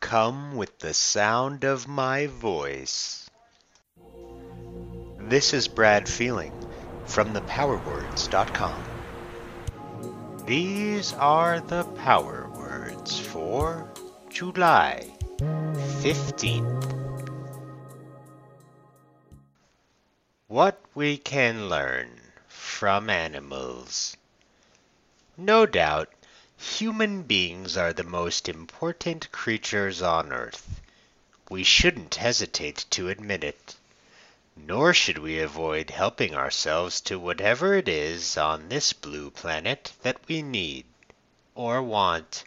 come with the sound of my voice. This is Brad Feeling from thepowerwords.com. These are the power words for July 15th. What we can learn from animals. No doubt, human beings are the most important creatures on Earth. We shouldn't hesitate to admit it. Nor should we avoid helping ourselves to whatever it is on this blue planet that we need, or want,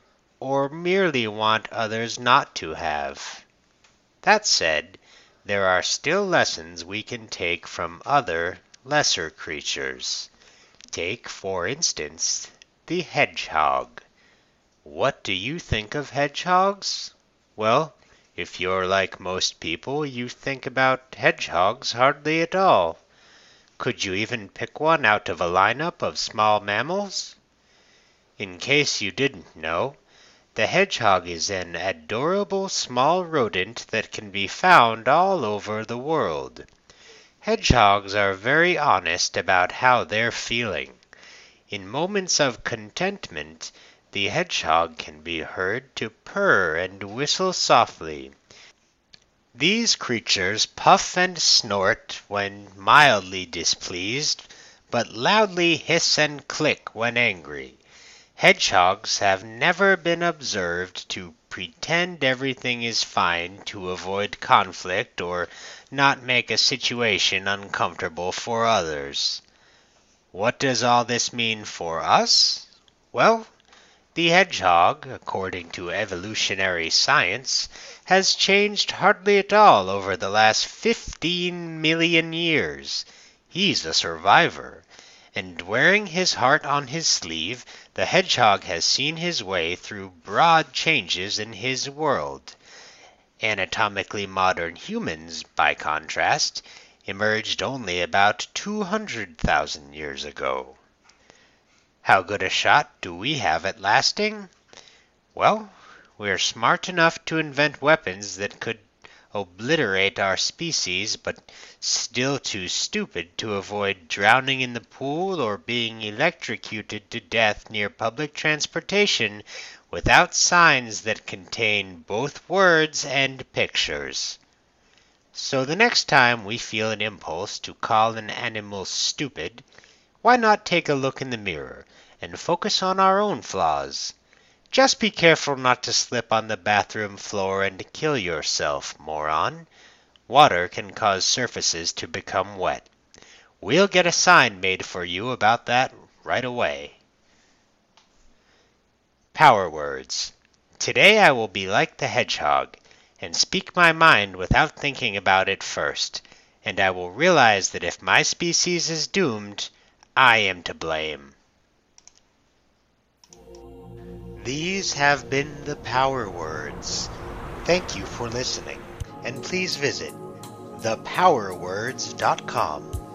or merely want others not to have. That said, there are still lessons we can take from other, lesser creatures. Take, for instance, the hedgehog. What do you think of hedgehogs? Well, if you're like most people, you think about hedgehogs hardly at all. Could you even pick one out of a lineup of small mammals? In case you didn't know, the hedgehog is an adorable small rodent that can be found all over the world. Hedgehogs are very honest about how they're feeling. In moments of contentment, the hedgehog can be heard to purr and whistle softly. These creatures puff and snort when mildly displeased, but loudly hiss and click when angry. Hedgehogs have never been observed to pretend everything is fine to avoid conflict or not make a situation uncomfortable for others. What does all this mean for us? Well, the hedgehog, according to evolutionary science, has changed hardly at all over the last 15 million years. He's a survivor, and wearing his heart on his sleeve, the hedgehog has seen his way through broad changes in his world. Anatomically modern humans, by contrast, emerged only about 200,000 years ago. How good a shot do we have at lasting? Well, we're smart enough to invent weapons that could obliterate our species, but still too stupid to avoid drowning in the pool or being electrocuted to death near public transportation without signs that contain both words and pictures. So the next time we feel an impulse to call an animal stupid, why not take a look in the mirror and focus on our own flaws? Just be careful not to slip on the bathroom floor and kill yourself, moron. Water can cause surfaces to become wet. We'll get a sign made for you about that right away. Power words. Today I will be like the hedgehog and speak my mind without thinking about it first, and I will realize that if my species is doomed, I am to blame. These have been the Power Words. Thank you for listening, and please visit thepowerwords.com